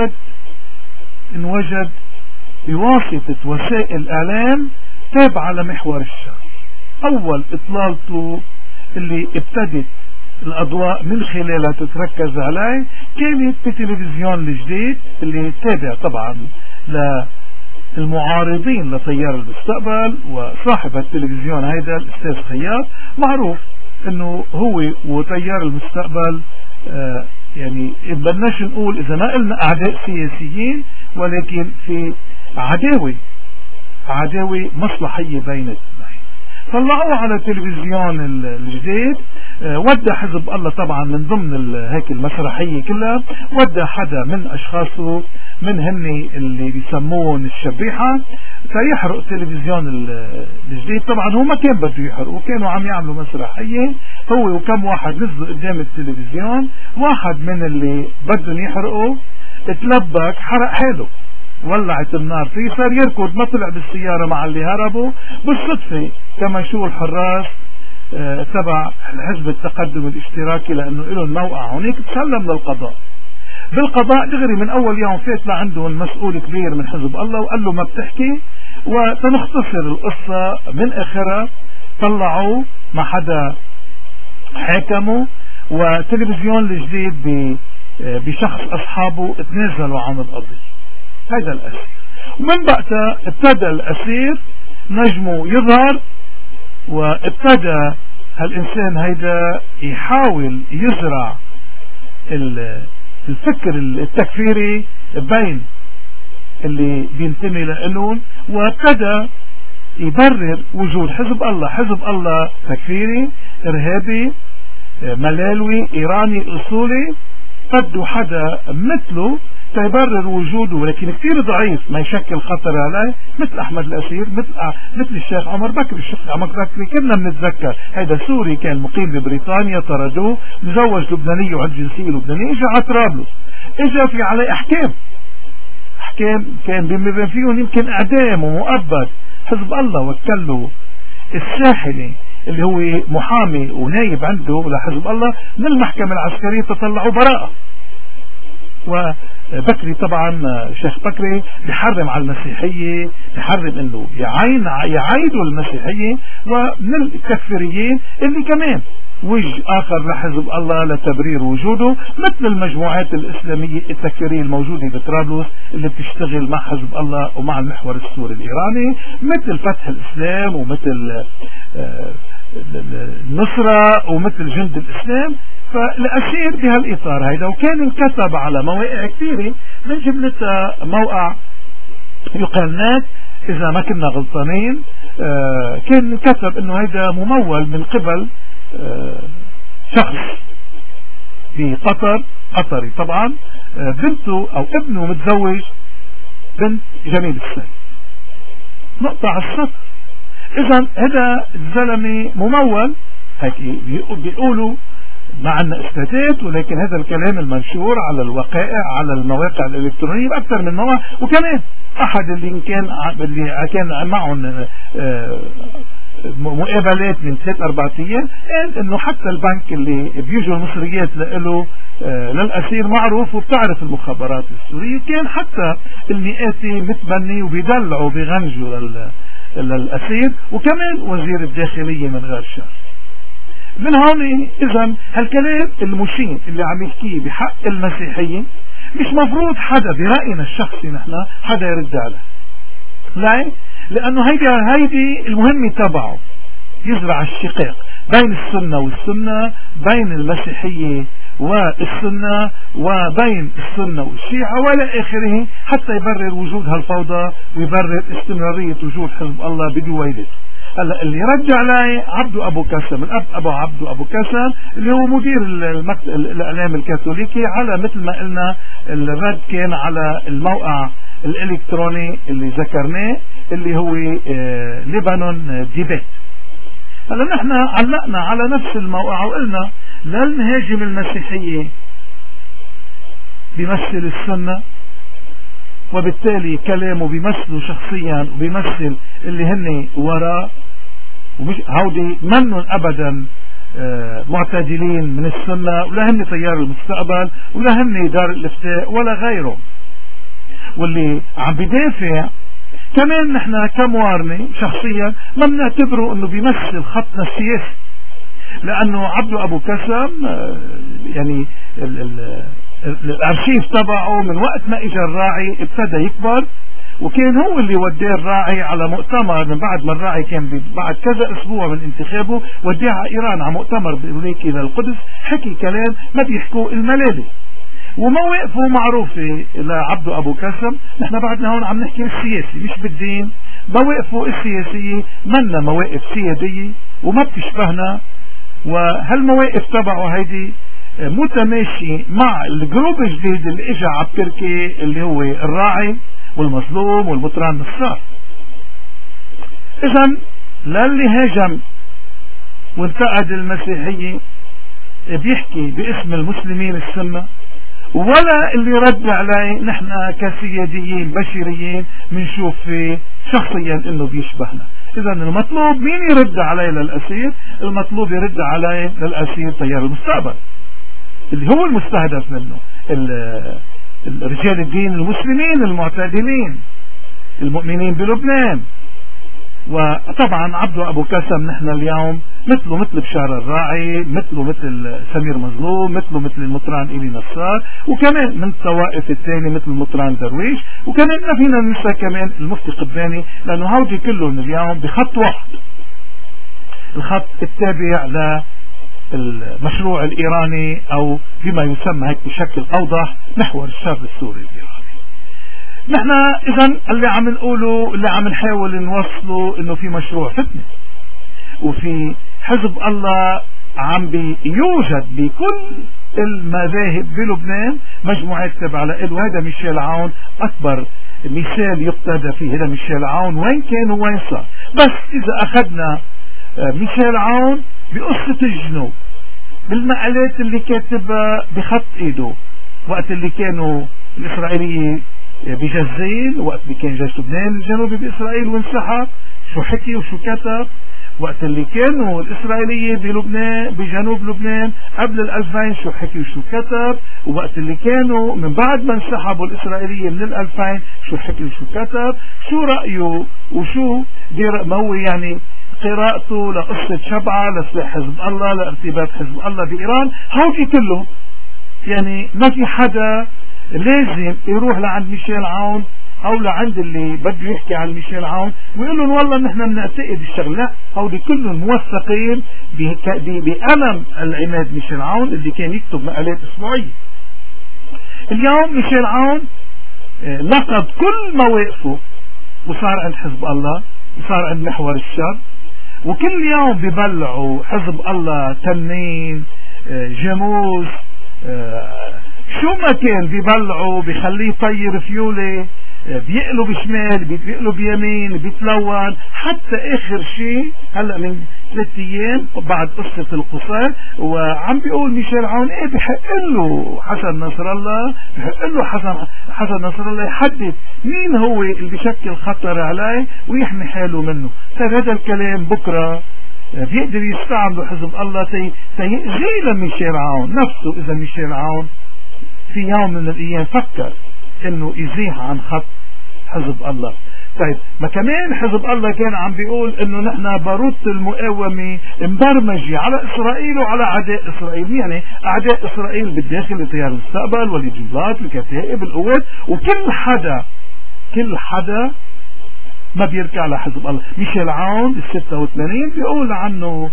انوجد بواسطة وسائل الإعلام تابعة لمحور الشر. أول إطلالته اللي ابتدت الأضواء من خلالها تتركز عليه كانت بتلفزيون الجديد اللي تابع طبعا المعارضين لتيار المستقبل وصاحب التلفزيون هيدا الأستاذ خياط، معروف انه هو وتيار المستقبل يعني بدناش نقول اذا ما قلنا اعداء سياسيين، ولكن في عداوة مصلحية بين الاثنين. طلعوه على تلفزيون الجديد، ودى حزب الله طبعا من ضمن هيك المسرحية كلها، ودى حدا من اشخاصه من هني اللي بيسموهم الشبيحة سيحرق التلفزيون الجديد. طبعا هو ما كان بده يحرقه، كانوا عم يعملوا مسرحية، هو وكم واحد نزلوا قدام التلفزيون، واحد من اللي بدهم يحرقوا اتلبك حرق حاله، ولعت النار فيه، صار يركض، ما طلع بالسيارة مع اللي هربوا. بالصدفة كما شو الحراس تبع حزب التقدم الاشتراكي لانه لهم موقع هونيك تسلم للقضاء. بالقضاء دغري من اول يوم فات لعندهم مسؤول كبير من حزب الله وقال له ما بتحكي، وتنختصر القصة من اخرها طلعوا ما حدا حاكمه، وتلفزيون الجديد بشخص اصحابه تنازلوا عن القضية. هذا الاسير، ومن وقتها ابتدى الاسير نجمه يظهر، وابتدى هالانسان هيدا يحاول يزرع الفكر التكفيري بين اللي بينتمي لهم، وابتدى يبرر وجود حزب الله. حزب الله تكفيري ارهابي ملالوي ايراني اصولي، بده حدا مثله تيبرر وجوده، ولكن كثير ضعيف ما يشكل خطر عليه، مثل احمد الاسير، مثل الشيخ عمر بكري. الشيخ عمر بكري كنا بنتذكر هذا سوري كان مقيم ببريطانيا، طردوه، مزوج لبنانيه وعنده جنسيه لبنانيه، اجى على طرابلس، اجى في عليه احكام كان بما فيهم يمكن اعدام ومؤبد. حزب الله وكله الساحلي اللي هو محامي ونايب عنده لحزب الله من المحكمة العسكرية تطلعوا براءة. وبكري طبعا شيخ بكري بيحرم على المسيحية، بيحرم انه يعايدوا المسيحية، ومن التكفيريين اللي كمان وجه اخر لحزب الله لتبرير وجوده، مثل المجموعات الاسلامية التكفيرية الموجودة بطرابلس اللي بتشتغل مع حزب الله ومع المحور السوري الايراني، مثل فتح الاسلام ومثل النصرة ومثل جند الاسلام. فالأسير بهالإطار هيدا، وكان انكتب على مواقع كثيرة من جملتها موقع يقال نت إذا ما كنا غلطانين، كان كتب إنه هيدا ممول من قبل شخص في قطر، قطري طبعا، بنته أو ابنه متزوج بنت جميل السيد. نقطة على السطر. إذا هذا الزلمة ممول، هيك بيقولوا ما عندنا اثباتات، ولكن هذا الكلام المنشور على الوقائع على المواقع الالكترونيه باكثر من موقع. وكمان احد اللي كان معهم مقابلات من 3-4 ايام قال انه حتى البنك اللي بيجوا المصريات له للاسير معروف وبتعرف المخابرات السوريه، كان حتى المئاتي متبني وبيدلعوا بغنجوا للاسير، وكمان وزير الداخليه من غير شر. من هون اذا هالكلام المشين اللي عم يحكيه بحق المسيحيين مش مفروض حدا برأينا الشخصي نحن حدا يرد عليه. ليه؟ لانه هيدي المهمة تبعه، يزرع الشقاق بين السنة والسنة، بين المسيحية والسنة، وبين السنة والشيعة والى اخره، حتى يبرر وجود هالفوضى ويبرر استمرارية وجود حزب الله بدويلته. هلا اللي رجع لي عبدو ابو كاسم، الاب ابو عبدو ابو كاسم اللي هو مدير الاعلام الكاثوليكي، على مثل ما قلنا الرد كان على الموقع الالكتروني اللي ذكرناه اللي هو لبنان ديبيت. هلا نحن علقنا على نفس الموقع وقلنا لا نهاجم المسيحية بيمثل السنة، وبالتالي كلامه بيمثله شخصيا وبيمثل اللي هن وراء، ومش هودي منن ابدا معتدلين من السنة، ولا هن تيار المستقبل، ولا هن دار الافتاء ولا غيره. واللي عم بدافع كمان نحن كموارنة شخصيا ما بنعتبره انه بيمثل خطنا السياسي، لانه عبدو ابو كسم يعني الارشيف تبعه من وقت ما اجى الراعي ابتدى يكبر، وكان هو اللي وداه الراعي على مؤتمر من بعد ما الراعي كان بعد كذا اسبوع من انتخابه وداه على ايران على مؤتمر هناك الى القدس، حكي كلام ما بيحكوا الملالي ومواقفه معروفة لعبده أبو كسم. نحن بعدنا هون عم نحكي السياسي مش بالدين. مواقفه السياسية منا مواقف سيادية وما بتشبهنا، وهالمواقف تبعه هيدي متماشي مع الجروب الجديد اللي اجى على تركي اللي هو الراعي والمظلوم والمطران النصار. اذا لا اللي هاجم وانتقد المسيحية بيحكي باسم المسلمين السنة، ولا اللي رد عليه نحن كسياديين بشريين منشوف فيه شخصيا انه بيشبهنا. اذا المطلوب مين يرد عليه للأسير؟ المطلوب يرد عليه للأسير تيار المستقبل اللي هو المستهدف منه الرجال الدين المسلمين المعتدلين المؤمنين بلبنان. وطبعا عبده أبو كسم نحن اليوم مثله مثل بشار الراعي، مثله مثل سمير مظلوم، مثله مثل المطران إلي نصار، وكمان من الطوائف الثانية مثل المطران درويش، وكمان ما فينا ننسى كمان المفتي قباني، لأنه هودي كلهم اليوم بخط واحد، الخط التابع للمشروع الإيراني أو بما يسمى هيك بشكل أوضح محور الشر السوري الإيراني. نحن اذا اللي عم نقوله اللي عم نحاول نوصله انه في مشروع فتنة، وفي حزب الله عم بيوجد بكل المذاهب بلبنان مجموعات تبع له. هذا ميشيل عون اكبر مثال يقتدى فيه، هذا ميشيل عون وين كان وين صار. بس اذا اخذنا ميشيل عون بقصة الجنوب بالمقالات اللي كاتبها بخط ايده وقت اللي كانوا الاسرائيليين بجزين، وقت اللي كان جيش لبنان الجنوبي بإسرائيل وانسحب شو حكي وشو كتب، وقت اللي كانوا الإسرائيليين بلبنان بجنوب لبنان قبل 2000 شو حكي وشو كتب، ووقت اللي كانوا من بعد ما انسحبوا الإسرائيليين من 2000 شو حكي وشو كتب، شو رأيه وشو ما هو يعني قراءته لقصة شبعة لسلاح حزب الله لارتباط حزب الله بإيران. هودي كله يعني ما في حدا لازم يروح لعند ميشيل عون او لعند اللي بده يحكي عن ميشيل عون ويقول لهم والله نحن بنعتقد الشغل. لا، هودي كلهم موثقين بألم العماد ميشيل عون اللي كان يكتب مقالات اسبوعية. اليوم ميشيل عون نقض كل مواقفه وصار عند حزب الله وصار عند محور الشر، وكل يوم ببلعوا حزب الله تنين جاموس شو ما كان بيبلعوا بيخليه يطير فيولة، بيقلب شمال بيقلب يمين بيتلون، حتى اخر شيء هلا من 3 ايام بعد قصة القصار وعم بيقول ميشيل عون ايه بحق له حسن نصر الله، بحق له حسن نصر الله يحدد مين هو اللي بيشكل خطر عليه ويحمي حاله منه. هذا الكلام بكره بيقدر يستعمله حزب الله تيأذي لميشيل عون نفسه. اذا ميشيل عون في يوم من الايام فكر انه يزيح عن خط حزب الله. طيب ما كمان حزب الله كان عم بيقول انه نحن باروت المقاومة مبرمجة على اسرائيل وعلى اعداء اسرائيل، يعني اعداء اسرائيل بالداخل تيار المستقبل والجبلات الكتائب القوات، وكل حدا ما بيركع لحزب الله. ميشيل عون ال86 بيقول عنه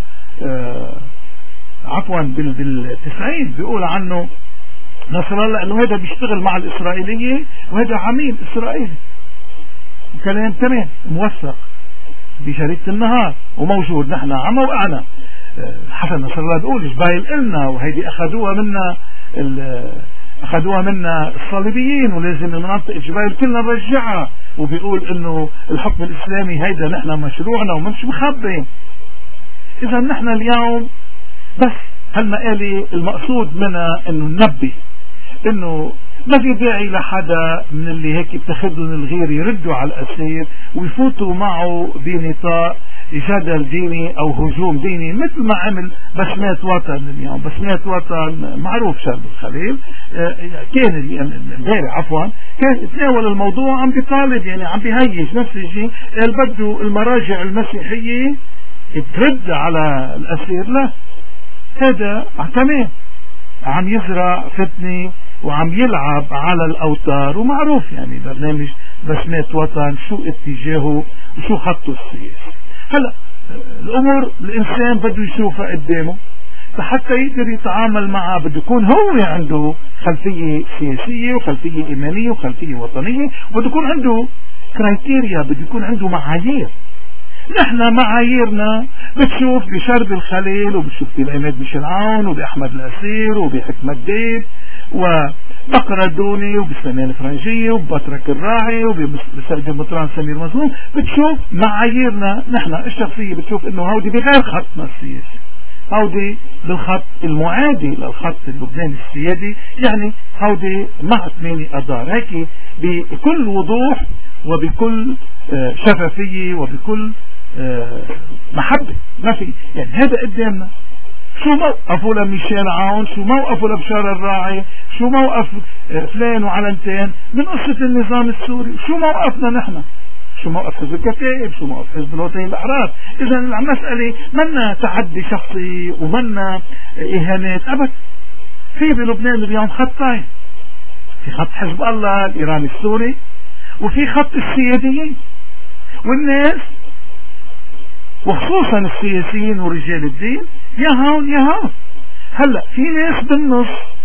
عفوا بال90 بيقول عنه نصر الله انه هذا بيشتغل مع الاسرائيلية وهذا عميل اسرائيلي. كلام تمام موثق بجريدة النهار وموجود، نحن عم وقعنا. حسن نصر الله بيقول جبايل إلنا وهيدي اخذوها منا الصليبيين ولازم المناطق الجبايل كلنا نرجعها، وبيقول انه الحكم الاسلامي هيدا نحن مشروعنا ومش مخبي. اذا نحن اليوم بس هالمقالة المقصود منها انه ننبه انه ما في داعي لحدا من اللي هيك بتاخذهم الغير يردوا على الاسير ويفوتوا معه بنطاق جدل ديني او هجوم ديني مثل ما عمل بسمات وطن. اليوم بسمات وطن معروف شرب الخليل كان امبارح عفوا كان تناول الموضوع عم بيطالب يعني عم بيهيج نفس الشيء، قال بده المراجع المسيحية ترد على الاسير. لا، هذا تمام عم يزرع فتنة وعم يلعب على الأوتار، ومعروف يعني برنامج بسمات وطن شو اتجاهه وشو خطه السياسي. هلأ الأمور الإنسان بده يشوفها قدامه فحتى يقدر يتعامل معها، بده يكون هو عنده خلفية سياسية وخلفية إيمانية وخلفية وطنية، وبده يكون عنده كرايتيريا، بده يكون عنده معايير. نحن معاييرنا بتشوف بشرب الخليل، وبتشوف بالعماد ميشيل عون، وبأحمد الأسير، وبحكمة ديب، وبقرة دوني، وبسليمان الفرنجية، وببطرك الراعي، وبسيد المطران سمير مظلوم. بتشوف معاييرنا نحن الشخصية، بتشوف انه هودي بغير خطنا السياسي، هودي بالخط المعادي للخط اللبناني السيادي، يعني هودي مع 8 أذار. هيك بكل وضوح وبكل شفافية وبكل محبة، ما في يعني هذا قدامنا. شو موقفه لميشيل عون، شو موقفه لبشار الراعي، شو موقف فلان وعلنتين من قصة النظام السوري، شو موقفنا نحن، شو موقف حزب الكتائب، شو موقف حزب الوطني الأحرار. إذا المسألة منا تعدي شخصي ومنا إهانات أبدا. في بلبنان اليوم خطين، في خط حزب الله الإيراني السوري، وفي خط السياديين، والناس وخصوصا السياسيين ورجال الدين يا هون يا هون. هلأ في ناس بالنص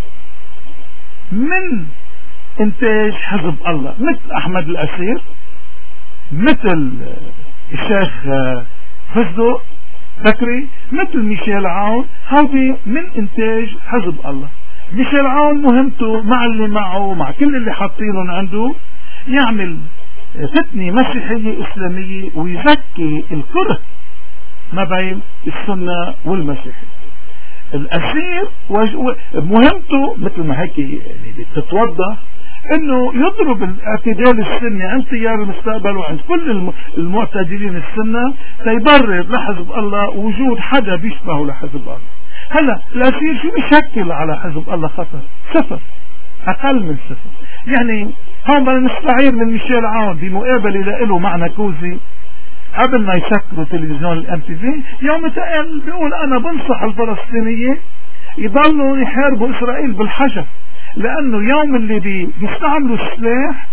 من انتاج حزب الله، مثل أحمد الأسير، مثل الشيخ فزدق بكري، مثل ميشيل عون، هودي من انتاج حزب الله. ميشيل عون مهمته مع اللي معه مع كل اللي حاطينهم عنده يعمل فتنة مسيحية إسلامية ويزكي الكره ما بين السنة والمسيحية. الأسير مهمته مثل ما هيك يعني بتتوضح انه يضرب الاعتدال السني عند تيار المستقبل وعند كل المعتدلين السنة تيبرر لحزب الله وجود حدا بيشبهه لحزب الله. هلا الأسير شو بيشكل على حزب الله؟ خطر صفر، أقل من صفر. يعني هون بدنا نستعير من ميشيل عون بمقابلة له مع نكوزي قبل ما يسكروا تلفزيون الام تي في، يوم تقال بيقول انا بنصح الفلسطينيين يضلوا يحاربوا اسرائيل بالحجر، لانه يوم اللي بيستعملوا السلاح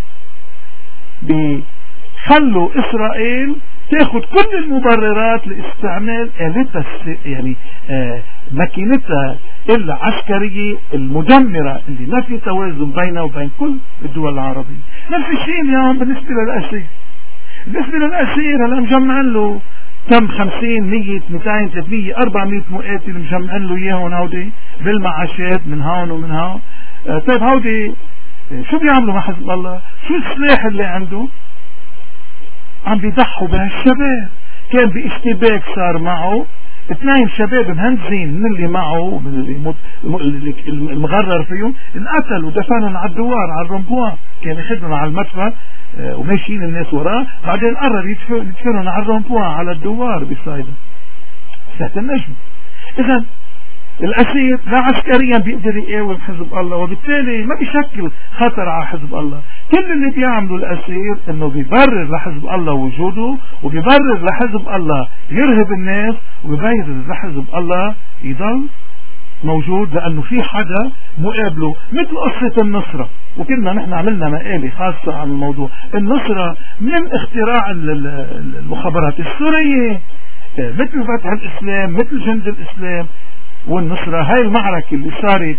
بيخلوا اسرائيل تاخذ كل المبررات لاستعمال آلتها يعني ماكينتها العسكرية المدمرة اللي ما في توازن بينها وبين كل الدول العربية. نفس الشيء اليوم بالنسبة للأسير. بالنسبة للأسير هلا مجمعين له كم 50 100 200 300 400 مقاتل مجمعين له اياهم هودي بالمعاشات من هون ومن هون. طيب هودي شو بيعملوا مع حزب الله؟ شو السلاح اللي عنده؟ عم بيضحوا بهالشباب. كان باشتباك صار معه 2 شباب مهندسين من اللي معه من اللي المغرر فيهم انقتلوا ودفنهم على الدوار على الرمبوان، كان ياخذهم على المدفع وماشيين الناس وراه، بعدين قرر يدفنهم على الرمبوان على الدوار بصيدا ساعة النجم. اذا الأسير لا عسكريا بيقدر يقاوم حزب الله، وبالتالي ما بيشكل خطر على حزب الله. كل اللي بيعمله الأسير انه بيبرر لحزب الله وجوده، وبيبرر لحزب الله يرهب الناس، وبيبرر لحزب الله يضل موجود لأنه في حدا مقابله. مثل قصة النصرة، وكنا نحن عملنا مقالة خاصة عن الموضوع. النصرة من اختراع المخابرات السورية، مثل فتح الإسلام، مثل جند الإسلام. والنصرة هاي المعركة اللي صارت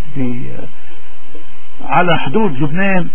على حدود لبنان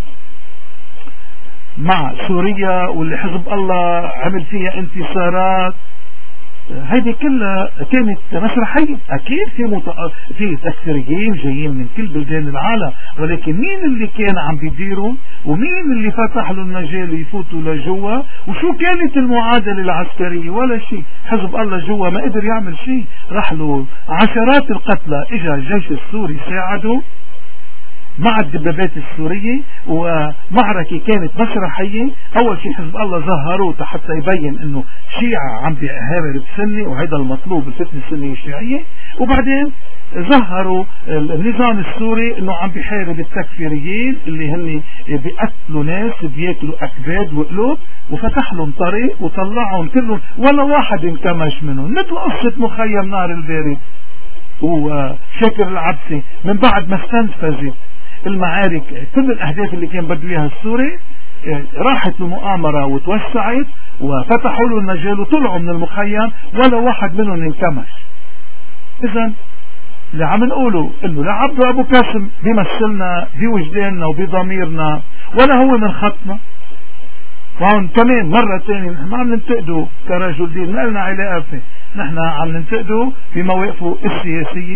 مع سوريا واللي حزب الله عمل فيها انتصارات، هذه كلها كانت مسرحية. أكيد في تكفيريين جايين من كل بلدان العالم، ولكن مين اللي كان عم بيديروا ومين اللي فتح له المجال يفوتوا لجوا؟ وشو كانت المعادلة العسكرية؟ ولا شيء. حزب الله جوا ما قدر يعمل شيء، راح له عشرات القتلى. اجا الجيش السوري ساعده مع الدبابات السورية، ومعركة كانت مسرحية. أول شيء حزب الله ظهروه حتى يبين أنه شيعة عم بيهابر بسنة، وهذا المطلوب الفتنة السنية الشيعية. وبعدين ظهروا النظام السوري أنه عم بيحارب التكفيريين اللي هن بيقتلوا ناس بياكلوا أكباد وقلوب، وفتح لهم طريق وطلعهم كلهم ولا واحد انكمش منهم، مثل قصة مخيم نار البارد. وشاكر العبسي من بعد ما استنفذت المعارك كل الأهداف اللي كان بده إياها السوري، راحت المؤامرة وتوسعت وفتحوا له المجال وطلعوا من المخيم ولا واحد منهم انكمش. إذا اللي عم نقوله إنه لا عبدو أبو كاسم بيمثلنا بوجداننا وبضميرنا ولا هو من خطنا. وهون كمان مرة ثانية نحن ما عم ننتقده كرجل دين، ما لنا علاقة فيه، نحن عم ننتقده بمواقفه السياسية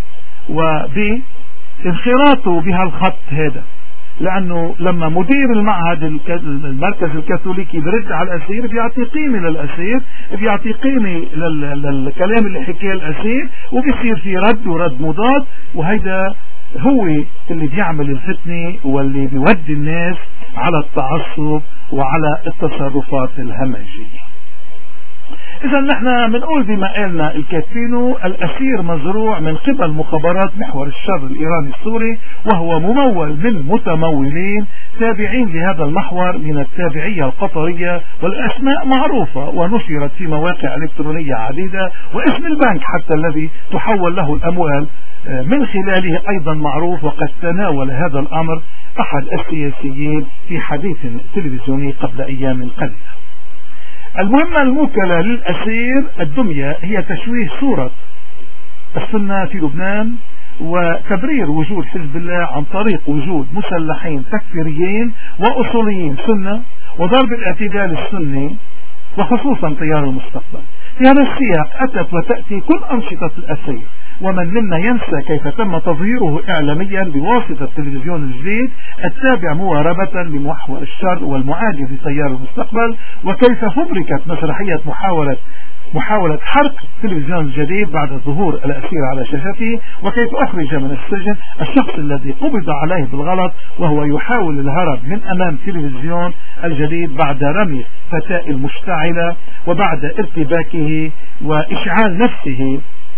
وبانخراطه بهالخط هذا، لأنه لما مدير المعهد المركز الكاثوليكي برد على الأسير بيعطي قيمة للأسير، بيعطي قيمة للكلام اللي حكيه الأسير، وبيصير في رد ورد مضاد، وهيدا هو اللي بيعمل الفتنة واللي بيودي الناس على التعصب وعلى التصرفات الهمجية. إذا نحن بنقول بما قالنا الكاتبين الأسير مزروع من قبل مخابرات محور الشر الإيراني السوري، وهو ممول من متمولين تابعين لهذا المحور من التابعية القطرية، والأسماء معروفة ونشرت في مواقع إلكترونية عديدة، واسم البنك حتى الذي تحول له الأموال من خلاله أيضا معروف، وقد تناول هذا الأمر أحد السياسيين في حديث تلفزيوني قبل أيام قليلة. المهمة الموكلة للأسير الدمية هي تشويه صورة السنة في لبنان وتبرير وجود حزب الله عن طريق وجود مسلحين تكفيريين وأصوليين سنة وضرب الاعتدال السني وخصوصا تيار المستقبل. في هذا السياق أتت وتأتي كل أنشطة الأسير، ومن منا ينسى كيف تم تظهيره إعلاميا بواسطة التلفزيون الجديد التابع مواربة لمحور الشر والمعادي لتيار المستقبل، وكيف فبركت مسرحية محاولة حرق التلفزيون الجديد بعد ظهور الأسير على شاشته، وكيف أخرج من السجن الشخص الذي قبض عليه بالغلط وهو يحاول الهرب من أمام تلفزيون الجديد بعد رمي فتاة المشتعلة وبعد ارتباكه وإشعال نفسه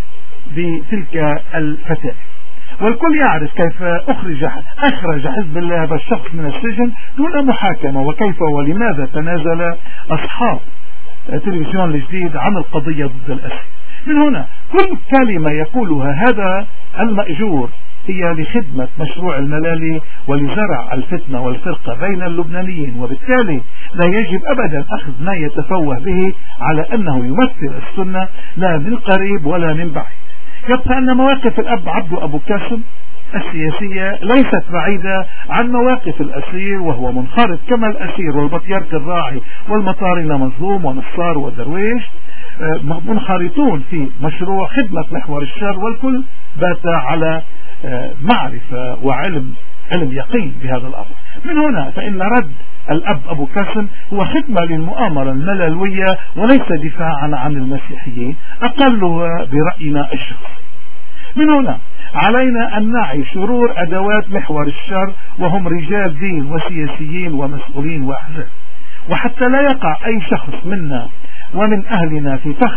بتلك الفتاة. والكل يعرف كيف أخرج حزب الله هذا الشخص من السجن دون محاكمة، وكيف ولماذا تنازل أصحاب التلفزيون الجديد عن القضية ضد الأسير. من هنا كل كلمة يقولها هذا المأجور هي لخدمة مشروع الملالي ولزرع الفتنة والفرقة بين اللبنانيين، وبالتالي لا يجب أبدا أخذ ما يتفوه به على أنه يمثل السنة لا من قريب ولا من بعيد. يبقى أن مواقف الأب عبدو أبو كاسم السياسية ليست بعيدة عن مواقف الأسير، وهو منخرط كما الأسير والبطيرك الراعي والمطارنة مظلوم ونصار ودرويش منخرطون في مشروع خدمة محور الشر، والكل بات على معرفة وعلم يقين بهذا الأمر. من هنا فإن رد الأب أبو كاسم هو خدمة للمؤامرة المللوية وليس دفاعا عن المسيحيين أقلها برأينا الشخصي. من هنا علينا أن نعي شرور أدوات محور الشر، وهم رجال دين وسياسيين ومسؤولين وأحزاب، وحتى لا يقع أي شخص منا ومن أهلنا في فخ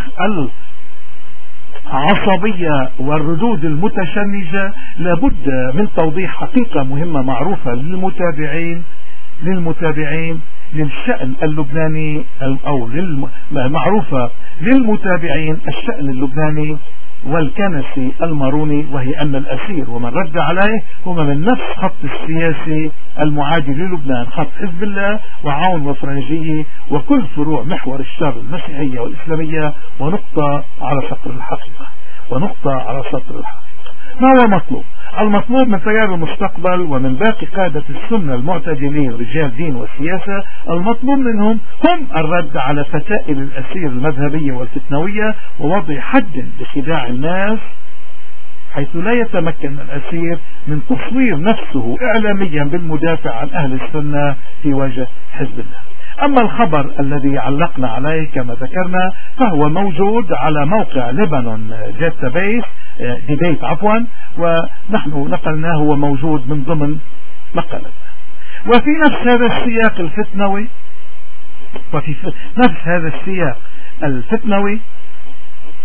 العصبية والردود المتشنجة، لابد من توضيح حقيقة مهمة معروفة للمتابعين للشأن اللبناني، أو معروفة للمتابعين الشأن اللبناني والكنسي الماروني، وهي أن الأسير ومن رد عليه هما من نفس خط السياسي المعادي للبنان، خط حزب الله وعون وفرنجية وكل فروع محور الشر المسيحية والإسلامية، ونقطة على سطر الحقيقة. ما هو مطلوب؟ المطلوب من تيار المستقبل ومن باقي قادة السنة المعتدلين رجال دين وسياسة، المطلوب منهم هم الرد على فتائل الأسير المذهبية والفتنوية، ووضع حد لخداع الناس حيث لا يتمكن الأسير من تصوير نفسه إعلاميا بالمدافع عن أهل السنة في وجه حزب الله. أما الخبر الذي علقنا عليه كما ذكرنا فهو موجود على موقع لبنان داتابيس ديبيت ونحن نقلناه وموجود من ضمن مقالتنا. وفي نفس هذا السياق الفتنوي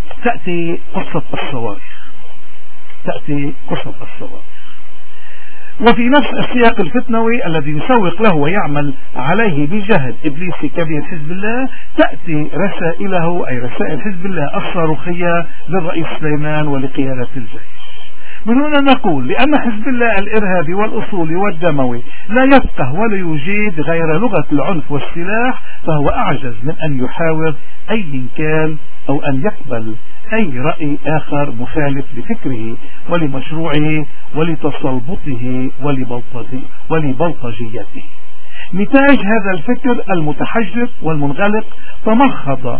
تأتي قصة الصواريخ. وفي نفس السياق الفتنوي الذي يسوق له ويعمل عليه بجهد إبليسي كبير حزب الله، تأتي رسائله أي رسائل حزب الله الصاروخية للرئيس سليمان ولقيادة الجيش. من هنا نقول لأن حزب الله الإرهابي والأصولي والدموي لا يفقه ولا يجيد غير لغة العنف والسلاح، فهو أعجز من أن يحاور أي كان أو أن يقبل أي رأي آخر مخالف لفكره ولمشروعه ولتسلطه ولبلطجيته. نتاج هذا الفكر المتحجر والمنغلق تمخض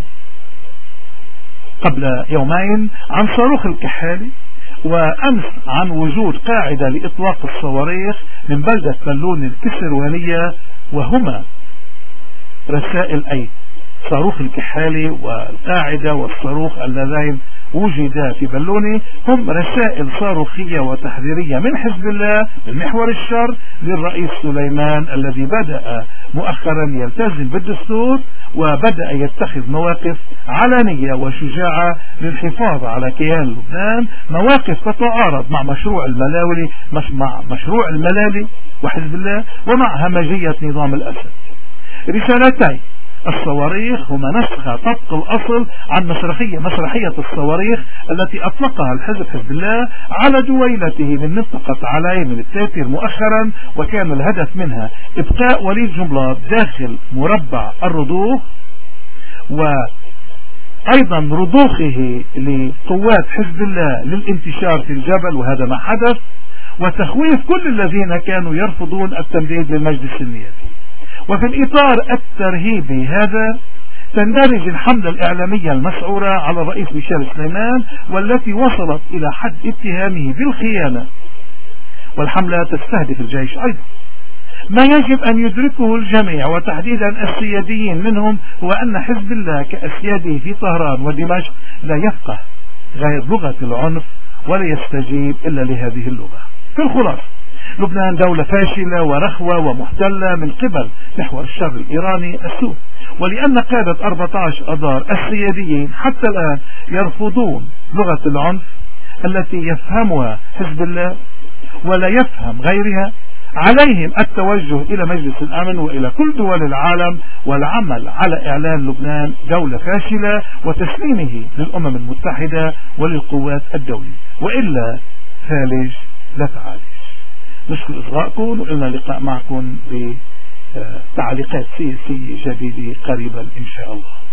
قبل يومين عن صاروخ الكحالي، وأمس عن وجود قاعدة لإطلاق الصواريخ من بلدة بلون الكسروانية، وهما رسائل أي صاروخ الكحالي والقاعدة والصاروخ اللذين وجدا في بلوني هم رسائل صاروخية وتحذيرية من حزب الله من محور الشر للرئيس سليمان، الذي بدأ مؤخرا يلتزم بالدستور وبدأ يتخذ مواقف علنية وشجاعة للحفاظ على كيان لبنان، مواقف تتعارض مع مشروع الملالي وحزب الله ومع همجية نظام الأسد. رسالتي الصواريخ هما نسخة طبق الأصل عن مسرحية الصواريخ التي أطلقها حزب الله على دويلته من منطقة علاي من التاتر مؤخرا، وكان الهدف منها إبقاء وليد جنبلاط داخل مربع الرضوخ وأيضا رضوخه لقوات حزب الله للانتشار في الجبل، وهذا ما حدث، وتخويف كل الذين كانوا يرفضون التمديد للمجلس النيابي. وفي الإطار الترهيبي هذا تندرج الحملة الإعلامية المسعورة على الرئيس ميشيل سليمان، والتي وصلت إلى حد اتهامه بالخيانة، والحملة تستهدف الجيش أيضا. ما يجب أن يدركه الجميع وتحديدا السياديين منهم هو أن حزب الله كأسياده في طهران ودمشق لا يفقه غير لغة العنف ولا يستجيب إلا لهذه اللغة. في الخلاصة لبنان دولة فاشلة ورخوة ومحتلة من قبل محور الشر الإيراني السوري، ولأن قادة 14 أذار السياديين حتى الآن يرفضون لغة العنف التي يفهمها حزب الله ولا يفهم غيرها، عليهم التوجه إلى مجلس الأمن وإلى كل دول العالم والعمل على إعلان لبنان دولة فاشلة وتسليمه للأمم المتحدة وللقوات الدولية، وإلا فالج لا تعالج. نشكر إصغائكم، وإلنا لقاء معكم بتعليقات سياسية جديدة قريبا إن شاء الله.